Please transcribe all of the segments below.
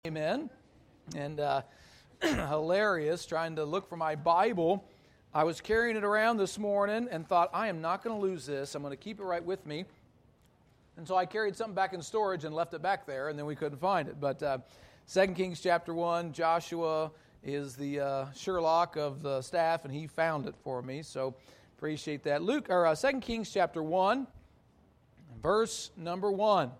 Amen. And hilarious, trying to look for my Bible. I was carrying it around this morning and thought, I am not going to lose this. I'm going to keep it right with me. And so I carried something back in storage and left it back there, and then we couldn't find it. But 2 Kings chapter 1, Joshua is the Sherlock of the staff, and he found it for me. So appreciate that. 2 Kings chapter 1, verse number 1.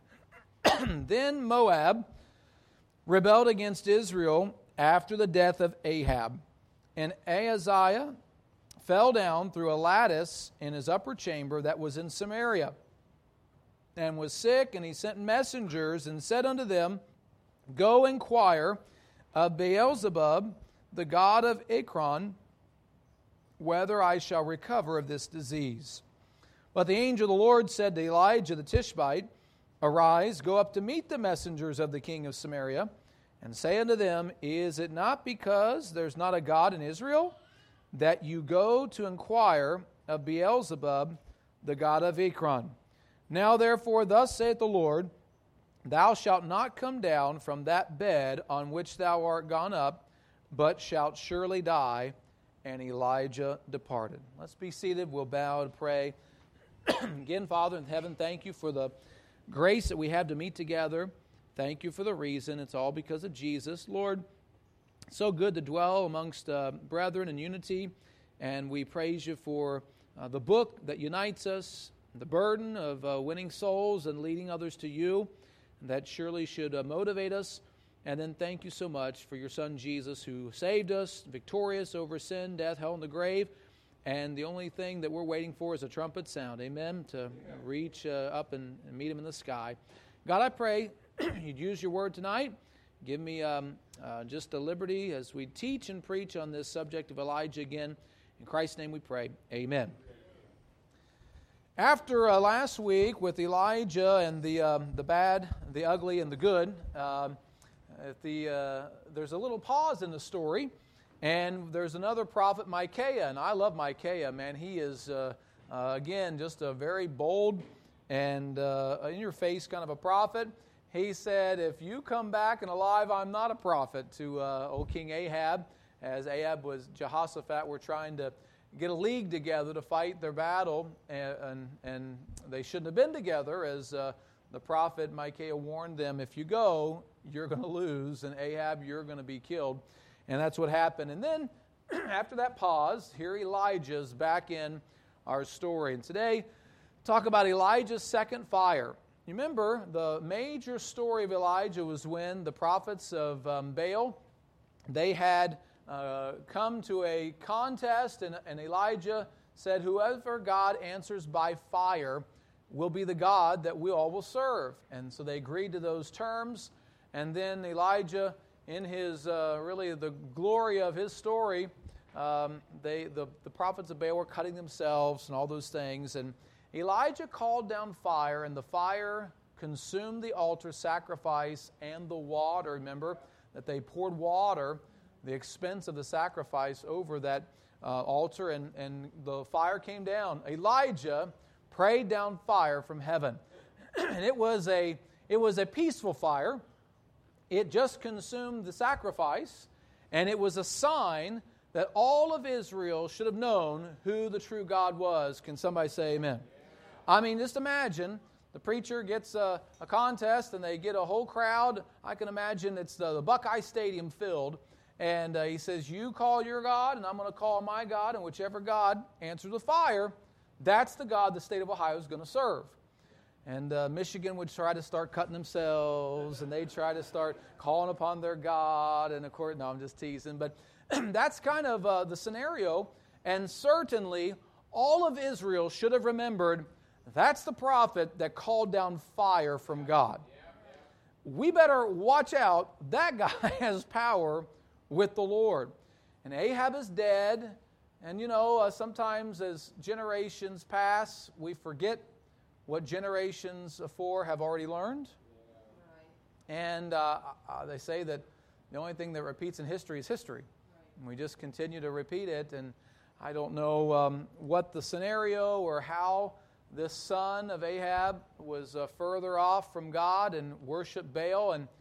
Then Moab rebelled against Israel after the death of Ahab. And Ahaziah fell down through a lattice in his upper chamber that was in Samaria, and was sick, and he sent messengers and said unto them, Go inquire of Beelzebub, the god of Ekron, whether I shall recover of this disease. But the angel of the Lord said to Elijah the Tishbite, Arise, go up to meet the messengers of the king of Samaria, and say unto them, Is it not because there's not a God in Israel, that you go to inquire of Beelzebub, the god of Ekron? Now therefore, thus saith the Lord, Thou shalt not come down from that bed on which thou art gone up, but shalt surely die. And Elijah departed. Let's be seated. We'll bow and pray. Again, Father in heaven, thank you for the grace that we have to meet together. Thank you for the reason. It's all because of Jesus. Lord, so good to dwell amongst brethren in unity. And we praise you for the book that unites us, the burden of winning souls and leading others to you. That surely should motivate us. And then thank you so much for your Son Jesus, who saved us, victorious over sin, death, hell, and the grave. And the only thing that we're waiting for is a trumpet sound, amen, to reach up and meet him in the sky. God, I pray you'd use your word tonight. Give me just a liberty as we teach and preach on this subject of Elijah again. In Christ's name we pray, amen. After last week with Elijah and the bad, the ugly, and the good, there's a little pause in the story. And there's another prophet, Micaiah, and I love Micaiah, man. He is, again, just a very bold and in-your-face kind of a prophet. He said, if you come back and alive, I'm not a prophet, to old King Ahab, as Ahab was Jehoshaphat were trying to get a league together to fight their battle, and they shouldn't have been together, as the prophet Micaiah warned them, if you go, you're going to lose, and Ahab, you're going to be killed. And that's what happened. And then, after that pause, here Elijah's back in our story. And today, talk about Elijah's second fire. You remember, the major story of Elijah was when the prophets of Baal, they had come to a contest, and Elijah said, whoever God answers by fire will be the God that we all will serve. And so they agreed to those terms. And then Elijah, in his, really the glory of his story, the prophets of Baal were cutting themselves and all those things. And Elijah called down fire, and the fire consumed the altar sacrifice and the water. Remember that they poured water, the expense of the sacrifice, over that altar, and the fire came down. Elijah prayed down fire from heaven. And it was a peaceful fire. It just consumed the sacrifice, and it was a sign that all of Israel should have known who the true God was. Can somebody say amen? I mean, just imagine the preacher gets a contest, and they get a whole crowd. I can imagine it's the Buckeye Stadium filled, and he says, you call your God, and I'm going to call my God, and whichever God answers with fire, that's the God the state of Ohio is going to serve. And Michigan would try to start cutting themselves, and they'd try to start calling upon their God. And of course, no, I'm just teasing. But that's kind of the scenario. And certainly, all of Israel should have remembered, that's the prophet that called down fire from God. We better watch out. That guy has power with the Lord. And Ahab is dead. And you know, sometimes as generations pass, we forget what generations before have already learned. Right. And they say that the only thing that repeats in history is history. Right. And we just continue to repeat it. And I don't know what the scenario or how this son of Ahab was further off from God and worshiped Baal.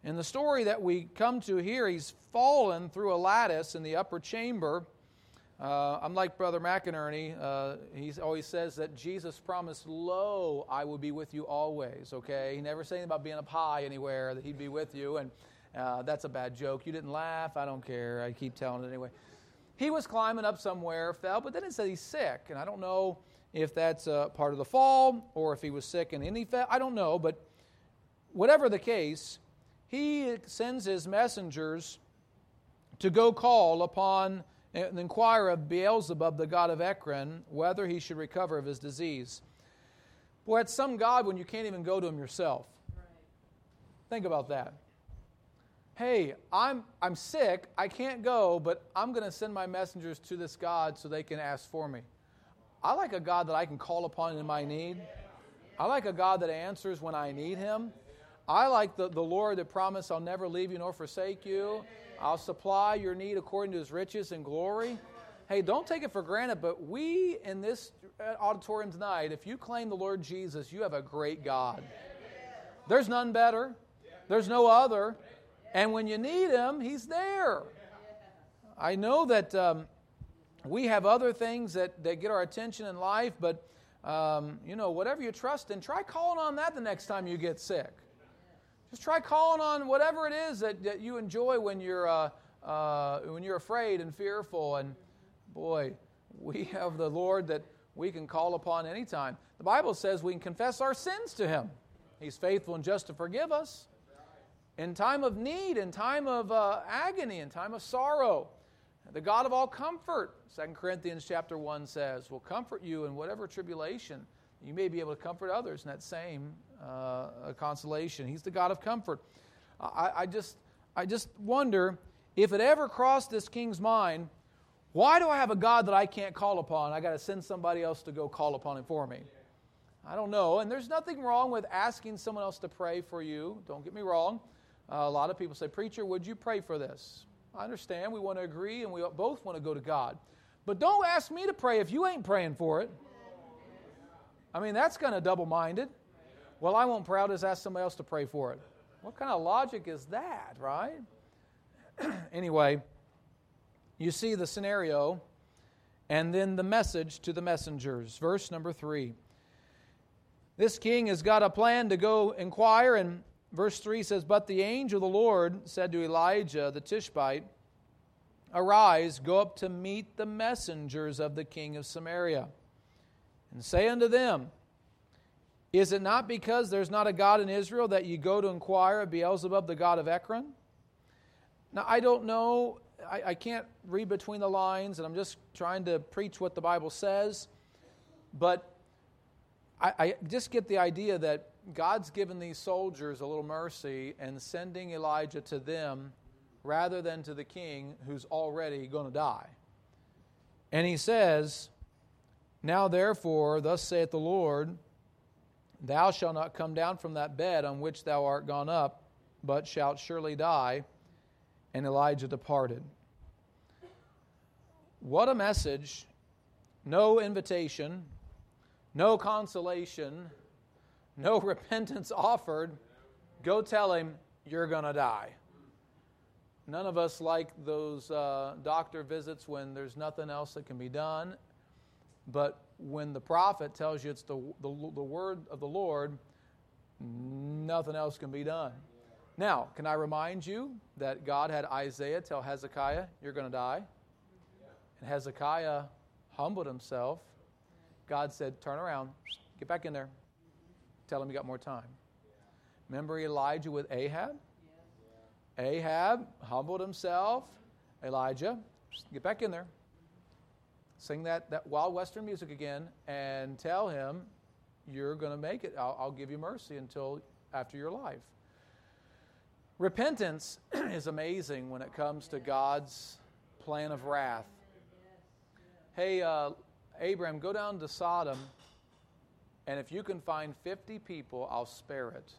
In the story that we come to here, he's fallen through a lattice in the upper chamber. I'm like Brother McInerney. He always says that Jesus promised, "Lo, I will be with you always." Okay, he never said anything about being up high anywhere, that he'd be with you. And that's a bad joke. You didn't laugh. I don't care. I keep telling it anyway. He was climbing up somewhere, fell, but then it said he's sick. And I don't know if that's part of the fall or if he was sick and then he fell. I don't know. But whatever the case, he sends his messengers to go call upon and inquire of Beelzebub, the god of Ekron, whether he should recover of his disease. Boy, it's some God when you can't even go to him yourself. Right. Think about that. Hey, I'm sick, I can't go, but I'm going to send my messengers to this God so they can ask for me. I like a God that I can call upon in my need. I like a God that answers when I need him. I like the Lord that promised, I'll never leave you nor forsake you. I'll supply your need according to his riches and glory. Hey, don't take it for granted, but we in this auditorium tonight, if you claim the Lord Jesus, you have a great God. There's none better. There's no other. And when you need him, he's there. I know that we have other things that get our attention in life, but whatever you trust in, try calling on that the next time you get sick. Just try calling on whatever it is that you enjoy when you're afraid and fearful. And boy, we have the Lord that we can call upon anytime. The Bible says we can confess our sins to him. He's faithful and just to forgive us in time of need, in time of agony, in time of sorrow. The God of all comfort, 2 Corinthians chapter 1 says, will comfort you in whatever tribulation. You may be able to comfort others in that same consolation. He's the God of comfort. I just wonder if it ever crossed this king's mind, why do I have a God that I can't call upon? I got to send somebody else to go call upon him for me. I don't know. And there's nothing wrong with asking someone else to pray for you. Don't get me wrong. A lot of people say, "Preacher, would you pray for this?" I understand. We want to agree and we both want to go to God. But don't ask me to pray if you ain't praying for it. I mean, that's kind of double-minded. Well, I won't pray. I'll just ask somebody else to pray for it. What kind of logic is that, right? Anyway, you see the scenario and then the message to the messengers. Verse number 3. This king has got a plan to go inquire, and verse 3 says, "But the angel of the Lord said to Elijah the Tishbite, Arise, go up to meet the messengers of the king of Samaria, and say unto them, Is it not because there's not a God in Israel that you go to inquire of Beelzebub, the god of Ekron?" Now, I don't know. I can't read between the lines, and I'm just trying to preach what the Bible says. But I just get the idea that God's given these soldiers a little mercy and sending Elijah to them rather than to the king who's already going to die. And he says, "Now therefore, thus saith the Lord, Thou shalt not come down from that bed on which thou art gone up, but shalt surely die." And Elijah departed. What a message. No invitation, no consolation, no repentance offered. Go tell him you're going to die. None of us like those doctor visits when there's nothing else that can be done. But when the prophet tells you it's the word of the Lord, nothing else can be done. Now, can I remind you that God had Isaiah tell Hezekiah, "You're going to die"? And Hezekiah humbled himself. God said, "Turn around, get back in there. Tell him you got more time." Remember Elijah with Ahab? Ahab humbled himself. Elijah, get back in there. Sing that wild western music again and tell him you're going to make it. I'll give you mercy until after your life. Repentance is amazing when it comes to God's plan of wrath. Hey, Abraham, go down to Sodom, and if you can find 50 people, I'll spare it.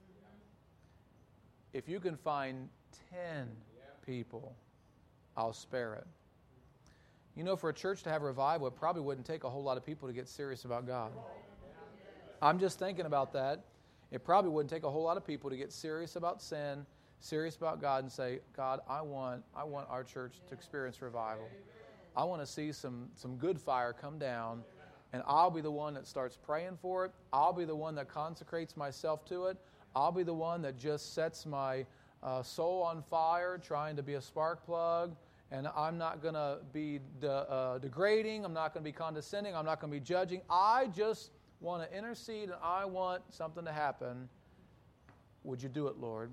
If you can find 10 people, I'll spare it. You know, for a church to have revival, it probably wouldn't take a whole lot of people to get serious about God. I'm just thinking about that. It probably wouldn't take a whole lot of people to get serious about sin, serious about God and say, God, I want our church to experience revival. I want to see some good fire come down, and I'll be the one that starts praying for it. I'll be the one that consecrates myself to it. I'll be the one that just sets my soul on fire, trying to be a spark plug. And I'm not going to be degrading. I'm not going to be condescending. I'm not going to be judging. I just want to intercede, and I want something to happen. Would you do it, Lord?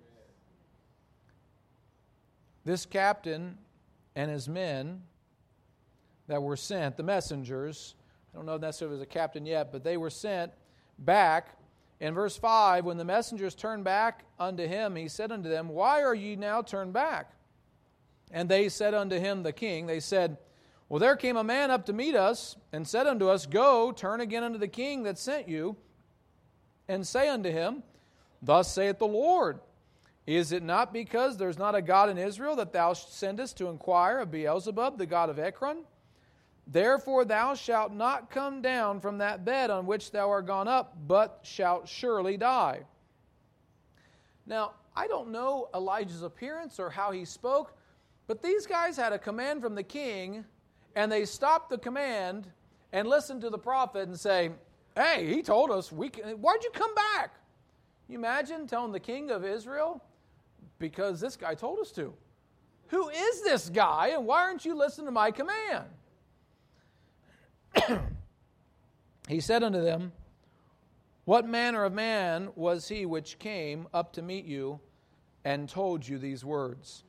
This captain and his men that were sent, the messengers, I don't know if necessarily it was a captain yet, but they were sent back. In verse 5, when the messengers turned back unto him, he said unto them, Why are ye now turned back? And they said unto him, the king, they said, Well, there came a man up to meet us, and said unto us, Go, turn again unto the king that sent you, and say unto him, Thus saith the Lord, Is it not because there is not a God in Israel that thou sendest to inquire of Beelzebub, the god of Ekron? Therefore thou shalt not come down from that bed on which thou art gone up, but shalt surely die. Now, I don't know Elijah's appearance or how he spoke, but these guys had a command from the king, and they stopped the command and listened to the prophet and say, Hey, he told us, why'd you come back? Can you imagine telling the king of Israel, because this guy told us to. Who is this guy, and why aren't you listening to my command? He said unto them, What manner of man was he which came up to meet you and told you these words?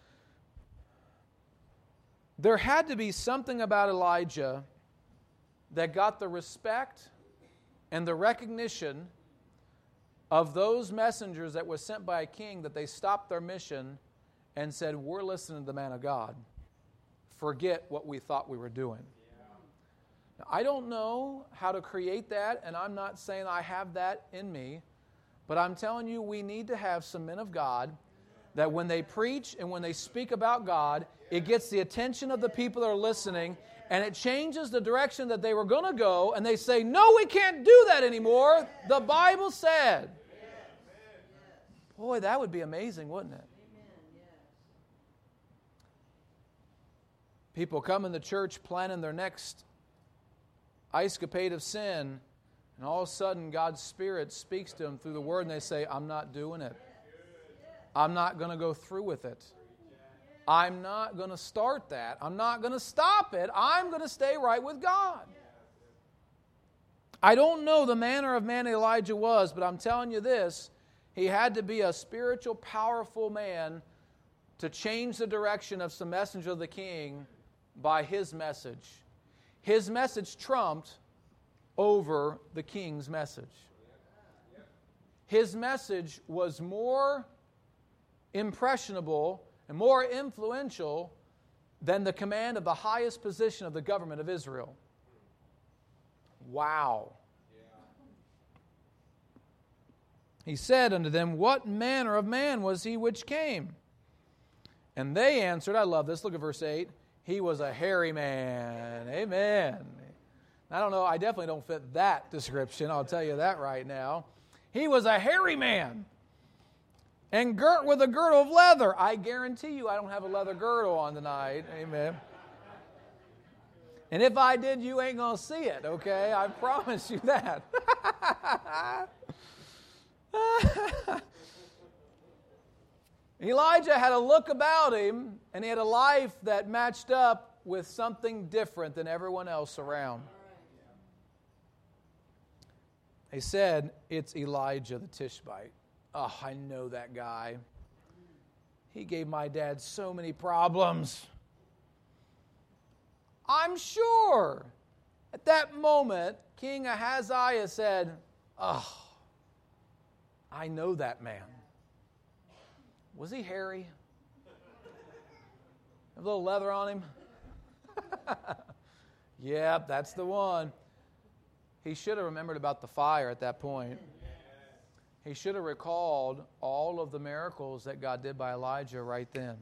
There had to be something about Elijah that got the respect and the recognition of those messengers that were sent by a king, that they stopped their mission and said, We're listening to the man of God. Forget what we thought we were doing. Now, I don't know how to create that, and I'm not saying I have that in me, but I'm telling you we need to have some men of God that when they preach and when they speak about God, it gets the attention of the people that are listening, and it changes the direction that they were going to go, and they say, No, we can't do that anymore. The Bible said. Boy, that would be amazing, wouldn't it? People come in the church planning their next escapade of sin, and all of a sudden God's Spirit speaks to them through the Word, and they say, I'm not doing it. I'm not going to go through with it. I'm not going to start that. I'm not going to stop it. I'm going to stay right with God. I don't know the manner of man Elijah was, but I'm telling you this, he had to be a spiritual, powerful man to change the direction of some messenger of the king by his message. His message trumped over the king's message. His message was more impressionable and more influential than the command of the highest position of the government of Israel. Wow. He said unto them, What manner of man was he which came? And they answered, I love this, look at verse 8, He was a hairy man. Amen. I don't know, I definitely don't fit that description, I'll tell you that right now. He was a hairy man, and girt with a girdle of leather. I guarantee you I don't have a leather girdle on tonight. Amen. And if I did, you ain't going to see it, okay? I promise you that. Elijah had a look about him, and he had a life that matched up with something different than everyone else around. They said, It's Elijah the Tishbite. Oh, I know that guy. He gave my dad so many problems. I'm sure at that moment, King Ahaziah said, Oh, I know that man. Was he hairy? Have a little leather on him? Yep, that's the one. He should have remembered about the fire at that point. He should have recalled all of the miracles that God did by Elijah right then.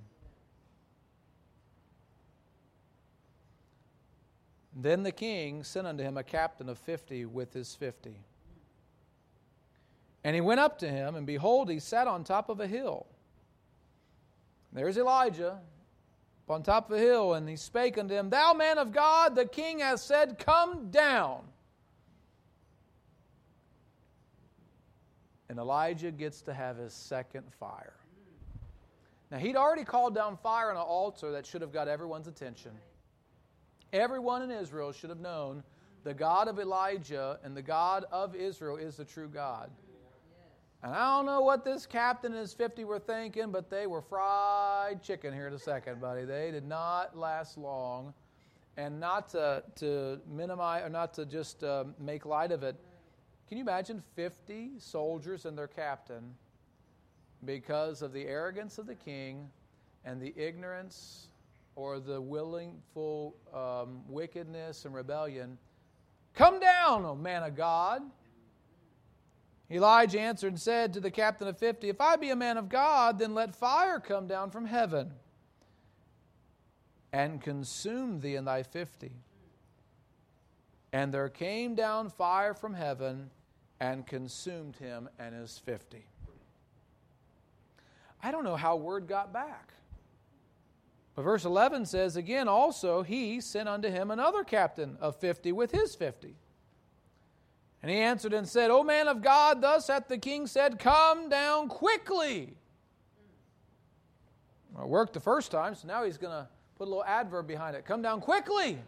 Then the king sent unto him a captain of 50 with his 50. And he went up to him, and behold, he sat on top of a hill. There's Elijah up on top of a hill, and he spake unto him, Thou man of God, the king hath said, Come down. And Elijah gets to have his second fire. Now, he'd already called down fire on an altar that should have got everyone's attention. Everyone in Israel should have known the God of Elijah and the God of Israel is the true God. And I don't know what this captain and his 50 were thinking, but they were fried chicken here in a second, buddy. They did not last long. And not to minimize, or not to just make light of it, can you imagine 50 soldiers and their captain, because of the arrogance of the king and the ignorance or the willful wickedness and rebellion, Come down, O man of God. Elijah answered and said to the captain of 50, If I be a man of God, then let fire come down from heaven and consume thee and thy 50. And there came down fire from heaven and consumed him and his 50. I don't know how word got back. But verse 11 says, Again also he sent unto him another captain of 50 with his 50. And he answered and said, O man of God, thus hath the king said, Come down quickly. Well, it worked the first time, so now he's going to put a little adverb behind it. Come down quickly.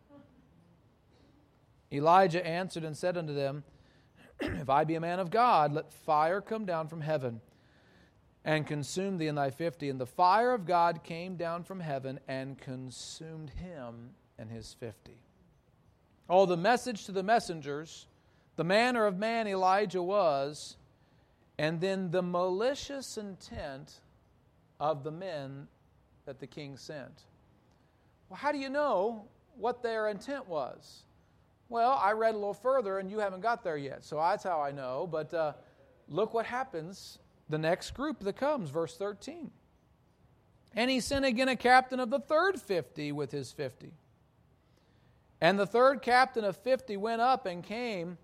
Elijah answered and said unto them, If I be a man of God, let fire come down from heaven and consume thee and thy 50. And the fire of God came down from heaven and consumed him and his 50. Oh, the message to the messengers, the manner of man Elijah was, and then the malicious intent of the men that the king sent. Well, how do you know what their intent was? Well, I read a little further, and you haven't got there yet, so that's how I know. But look what happens, the next group that comes, verse 13. And he sent again a captain of the third 50 with his 50. And the third captain of 50 went up and came,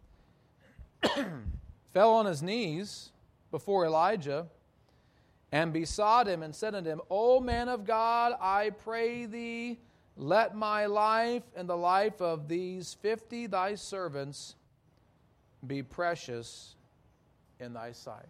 fell on his knees before Elijah, and besought him and said unto him, O man of God, I pray thee, let my life and the life of these 50 thy servants be precious in thy sight.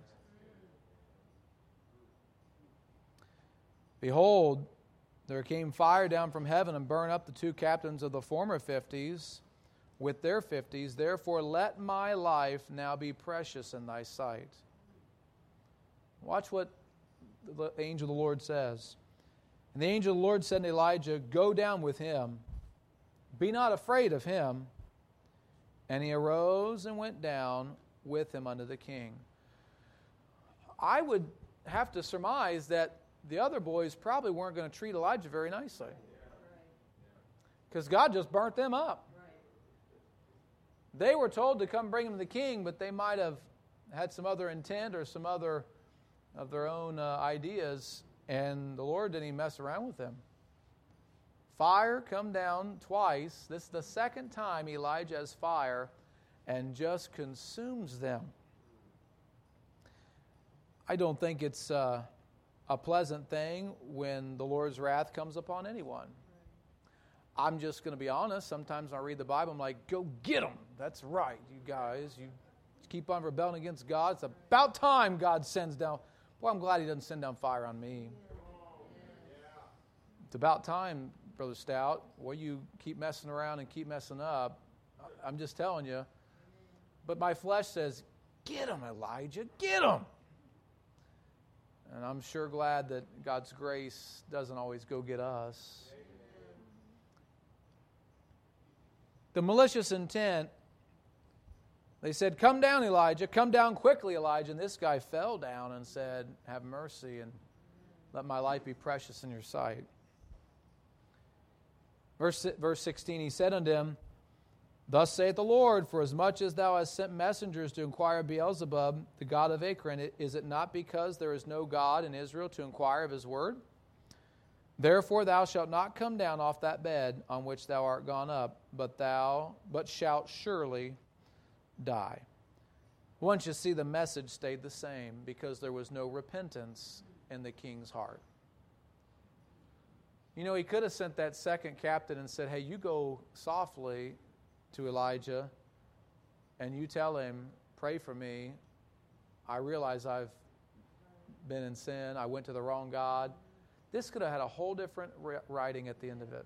Behold, there came fire down from heaven and burned up the two captains of the former 50s with their 50s. Therefore let my life now be precious in thy sight. Watch what the angel of the Lord says. And the angel of the Lord said to Elijah, Go down with him. Be not afraid of him. And he arose and went down with him unto the king. I would have to surmise that the other boys probably weren't going to treat Elijah very nicely. Because God just burnt them up. They were told to come bring him to the king, but they might have had some other intent or some other of their own ideas. And the Lord didn't even mess around with them. Fire come down twice. This is the second time Elijah has fire and just consumes them. I don't think it's a pleasant thing when the Lord's wrath comes upon anyone. I'm just going to be honest. Sometimes when I read the Bible, I'm like, go get them. That's right, you guys. You keep on rebelling against God. It's about time God sends down. Boy, I'm glad he doesn't send down fire on me. It's about time, Brother Stout. Well, you keep messing around and keep messing up. I'm just telling you. But my flesh says, get him, Elijah, get him. And I'm sure glad that God's grace doesn't always go get us. The malicious intent, they said, come down, Elijah. Come down quickly, Elijah. And this guy fell down and said, have mercy and let my life be precious in your sight. Verse 16, he said unto him, Thus saith the Lord, for as much as thou hast sent messengers to inquire of Beelzebub, the god of Ekron, is it not because there is no God in Israel to inquire of his word? Therefore thou shalt not come down off that bed on which thou art gone up, but shalt surely die. Once you see, the message stayed the same because there was no repentance in the king's heart. You know, he could have sent that second captain and said, hey, you go softly to Elijah and you tell him, pray for me. I realize I've been in sin. I went to the wrong God. This could have had a whole different writing at the end of it.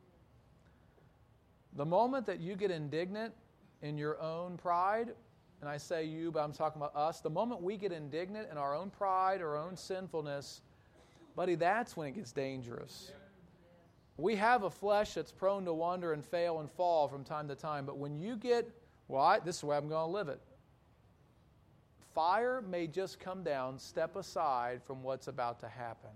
The moment that you get indignant in your own pride, and I say you, but I'm talking about us, the moment we get indignant in our own pride, our own sinfulness, buddy, that's when it gets dangerous. We have a flesh that's prone to wander and fail and fall from time to time, but when you get, this is the way I'm going to live it. Fire may just come down, step aside from what's about to happen.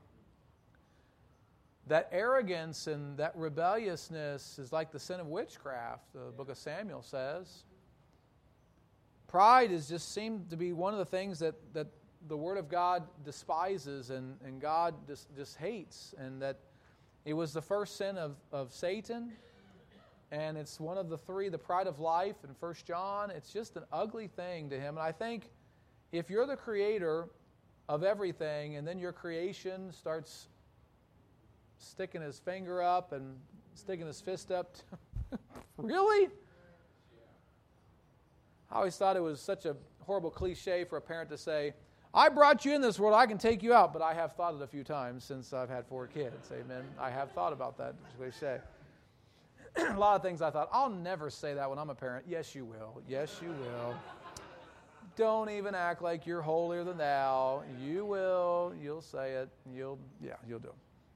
That arrogance and that rebelliousness is like the sin of witchcraft, the book of Samuel says. Pride is just seemed to be one of the things that the Word of God despises and God just hates. And that it was the first sin of Satan. And it's one of the three, the pride of life in 1 John. It's just an ugly thing to him. And I think if you're the creator of everything and then your creation starts sticking his finger up and sticking his fist up. Really? I always thought it was such a horrible cliche for a parent to say, I brought you in this world, I can take you out. But I have thought it a few times since I've had 4 kids. Amen. I have thought about that cliche. A lot of things I thought, I'll never say that when I'm a parent. Yes, you will. Yes, you will. Don't even act like you're holier than thou. You will. You'll say it. You'll do it.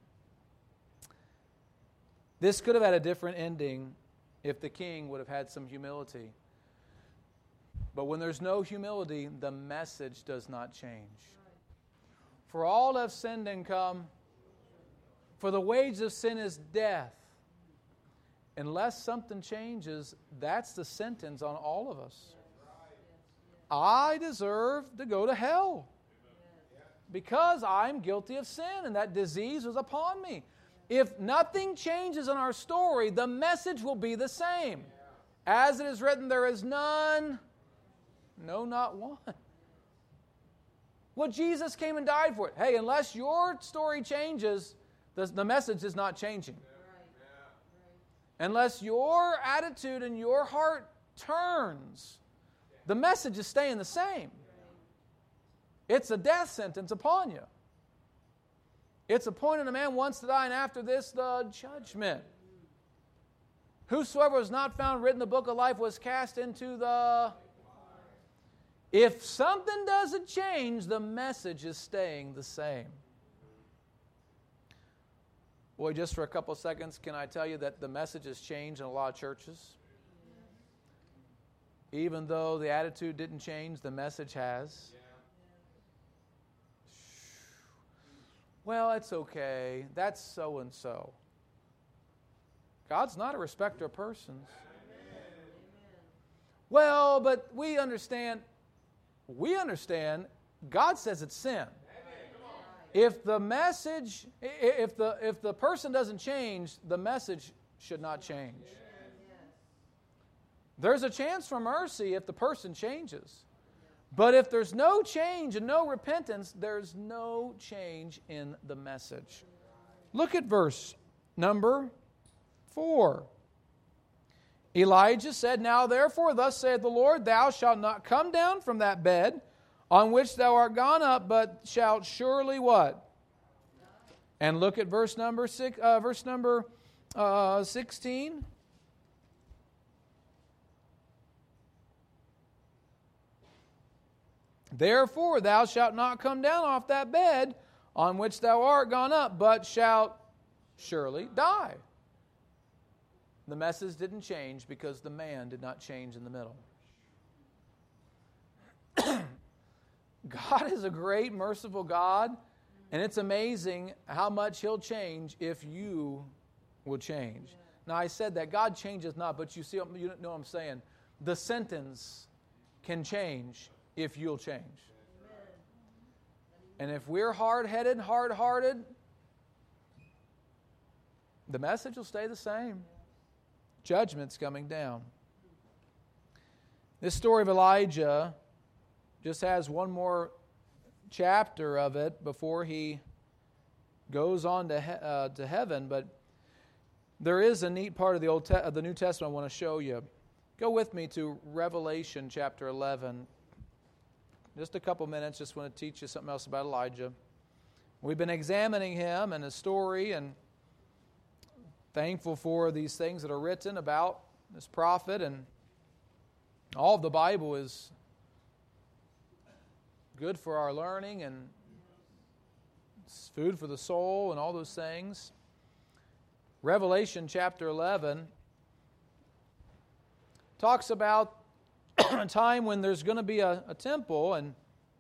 This could have had a different ending if the king would have had some humility. But when there's no humility, the message does not change. For all have sinned and come, for the wage of sin is death. Unless something changes, that's the sentence on all of us. I deserve to go to hell because I'm guilty of sin and that disease was upon me. If nothing changes in our story, the message will be the same. As it is written, there is none, no, not one. Well, Jesus came and died for it. Hey, unless your story changes, the message is not changing. Unless your attitude and your heart turns, the message is staying the same. It's a death sentence upon you. It's appointed a man once to die, and after this, the judgment. Whosoever was not found written in the book of life was cast into the... If something doesn't change, the message is staying the same. Boy, just for a couple of seconds, can I tell you that the message has changed in a lot of churches? Even though the attitude didn't change, the message has. Well, it's okay. That's so-and-so. God's not a respecter of persons. Well, but we understand. God says it's sin. If the message, if the person doesn't change, the message should not change. There's a chance for mercy if the person changes. But if there's no change and no repentance, there's no change in the message. Look at verse number 4. Elijah said, Now therefore, thus saith the Lord, Thou shalt not come down from that bed on which thou art gone up, but shalt surely what? And look at verse number 16. Therefore thou shalt not come down off that bed on which thou art gone up, but shalt surely die. The message didn't change because the man did not change in the middle. God is a great, merciful God, and it's amazing how much He'll change if you will change. Now, I said that God changes not, but you know what I'm saying. The sentence can change if you'll change. And if we're hard-headed, hard-hearted, the message will stay the same. Judgment's coming down. This story of Elijah just has one more chapter of it before he goes on to heaven. But there is a neat part of the New Testament I want to show you. Go with me to Revelation chapter 11. Just a couple minutes, just want to teach you something else about Elijah. We've been examining him and his story, and thankful for these things that are written about this prophet. And all of the Bible is good for our learning, and it's food for the soul and all those things. Revelation chapter 11 talks about a time when there's going to be a temple, and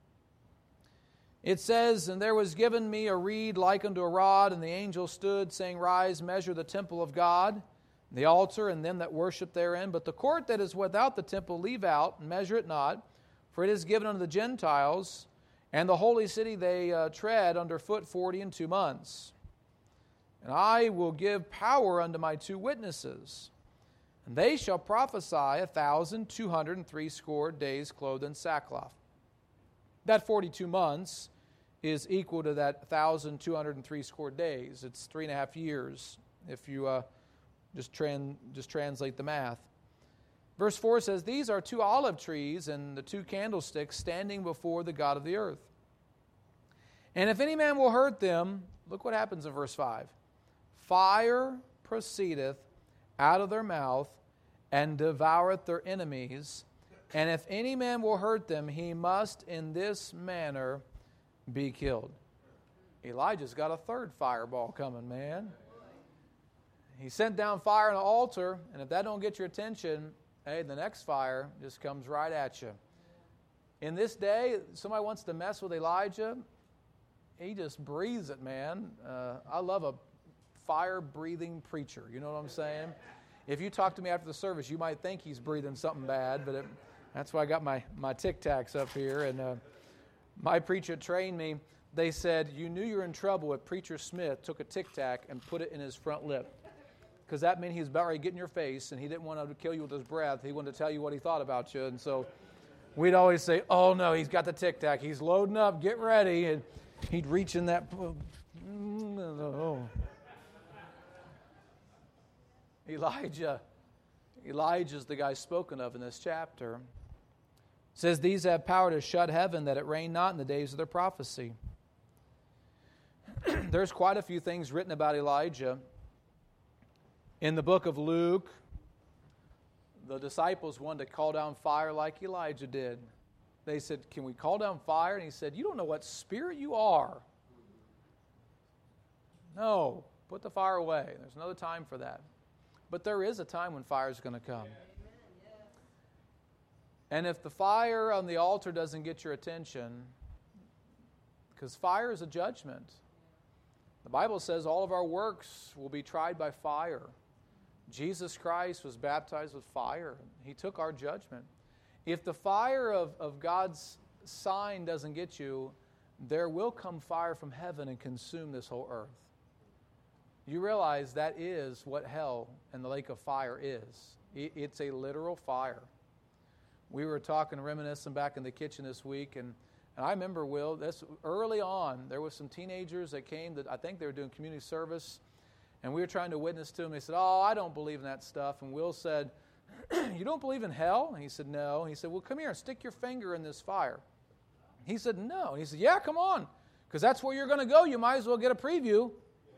it says, "And there was given me a reed like unto a rod, and the angel stood, saying, Rise, measure the temple of God, the altar, and them that worship therein. But the court that is without the temple leave out, and measure it not, for it is given unto the Gentiles, and the holy city they tread under foot 42 months. And I will give power unto my 2 witnesses, and they shall prophesy 1,260 days clothed in sackcloth." That 42 months is equal to that 1,260 days. It's 3.5 years if you just translate the math. Verse 4 says, "These are 2 olive trees and the 2 candlesticks standing before the God of the earth. And if any man will hurt them," look what happens in verse 5, "fire proceedeth out of their mouth and devoureth their enemies. And if any man will hurt them, he must in this manner be killed." Elijah's got a third fireball coming, man. He sent down fire on the altar, and if that don't get your attention, hey, the next fire just comes right at you. In this day, somebody wants to mess with Elijah, he just breathes it, man. I love a fire-breathing preacher. You know what I'm saying? If you talk to me after the service, you might think he's breathing something bad, but that's why I got my Tic Tacs up here. And my preacher trained me. They said, "You knew you were in trouble if Preacher Smith took a Tic Tac and put it in his front lip." Because that meant he was about ready to get in your face, and he didn't want to kill you with his breath. He wanted to tell you what he thought about you. And so we'd always say, "Oh, no, he's got the Tic Tac. He's loading up. Get ready." And he'd reach in that. Elijah's the guy spoken of in this chapter. It says, "These have power to shut heaven, that it rain not in the days of their prophecy." There's quite a few things written about Elijah. In the book of Luke, the disciples wanted to call down fire like Elijah did. They said, "Can we call down fire?" And he said, "You don't know what spirit you are." No, put the fire away. There's another time for that. But there is a time when fire is going to come. And if the fire on the altar doesn't get your attention, because fire is a judgment. The Bible says all of our works will be tried by fire. Jesus Christ was baptized with fire. He took our judgment. If the fire of God's sign doesn't get you, there will come fire from heaven and consume this whole earth. You realize that is what hell and the lake of fire is. It's a literal fire. We were talking, reminiscing back in the kitchen this week, and I remember, Will, this early on, there was some teenagers that came that I think they were doing community service, and we were trying to witness to them. They said, "Oh, I don't believe in that stuff." And Will said, "You don't believe in hell?" And he said, "No." And he said, "Well, come here and stick your finger in this fire." He said, "No." And he said, "Yeah, come on, because that's where you're going to go. You might as well get a preview."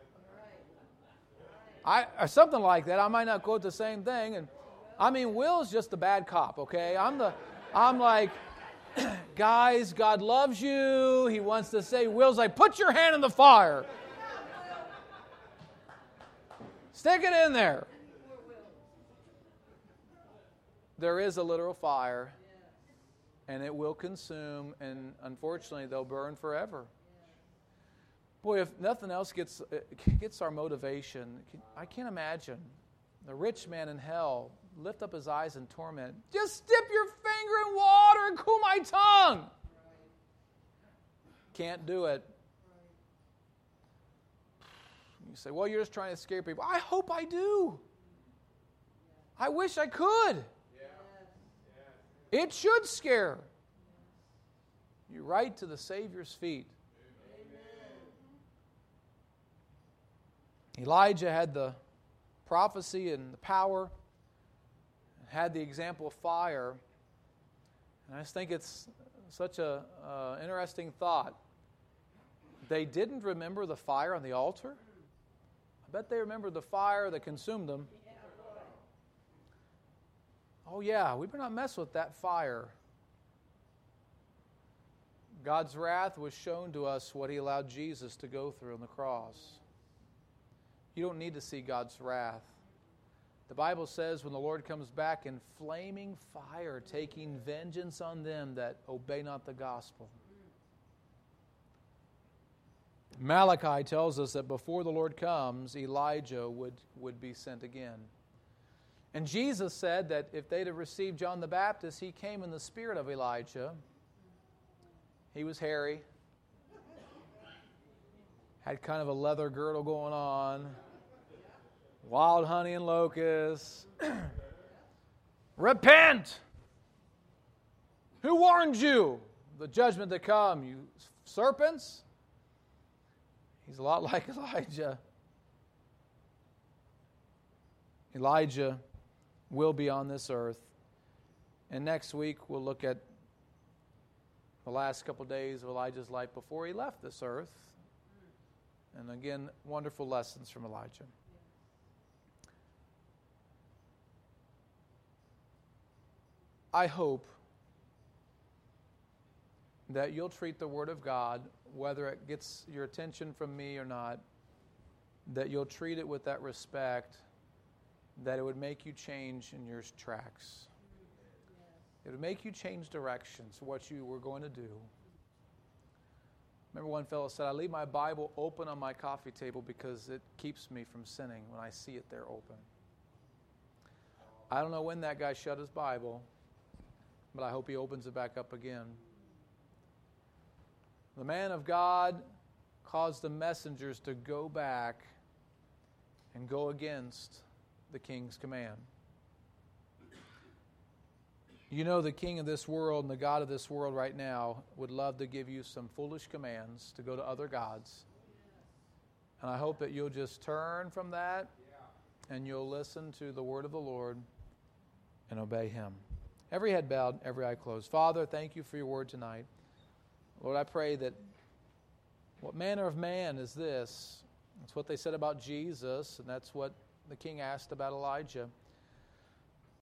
Or something like that. I might not quote the same thing. And I mean, Will's just the bad cop, okay? I'm like, "Guys, God loves you." He wants to say, Will's like, "Put your hand in the fire. Stick it in there." There is a literal fire, and it will consume, and unfortunately, they'll burn forever. Boy, if nothing else gets our motivation, I can't imagine the rich man in hell lift up his eyes in torment. "Just dip your finger in water and cool my tongue." Can't do it. You say, "Well, you're just trying to scare people." I hope I do. I wish I could. It should scare you right to the Savior's feet. Elijah had the prophecy and the power, had the example of fire. And I just think it's such an interesting thought. They didn't remember the fire on the altar. I bet they remembered the fire that consumed them. Oh yeah, we better not mess with that fire. God's wrath was shown to us what He allowed Jesus to go through on the cross. You don't need to see God's wrath. The Bible says when the Lord comes back in flaming fire, taking vengeance on them that obey not the gospel. Malachi tells us that before the Lord comes, Elijah would be sent again. And Jesus said that if they'd have received John the Baptist, he came in the spirit of Elijah. He was hairy, had kind of a leather girdle going on, wild honey and locusts. Repent! Who warned you? The judgment to come, you serpents? He's a lot like Elijah. Elijah will be on this earth. And next week we'll look at the last couple of days of Elijah's life before he left this earth. And again, wonderful lessons from Elijah. I hope that you'll treat the Word of God, whether it gets your attention from me or not, that you'll treat it with that respect, that it would make you change in your tracks. It would make you change directions, what you were going to do. Remember one fellow said, I leave my Bible open on my coffee table because it keeps me from sinning when I see it there open. I don't know when that guy shut his Bible, but I hope he opens it back up again. The man of God caused the messengers to go back and go against the king's command. You know the king of this world and the God of this world right now would love to give you some foolish commands to go to other gods. And I hope that you'll just turn from that and you'll listen to the word of the Lord and obey Him. Every head bowed, every eye closed. Father, thank you for your word tonight. Lord, I pray that what manner of man is this? That's what they said about Jesus, and that's what the king asked about Elijah.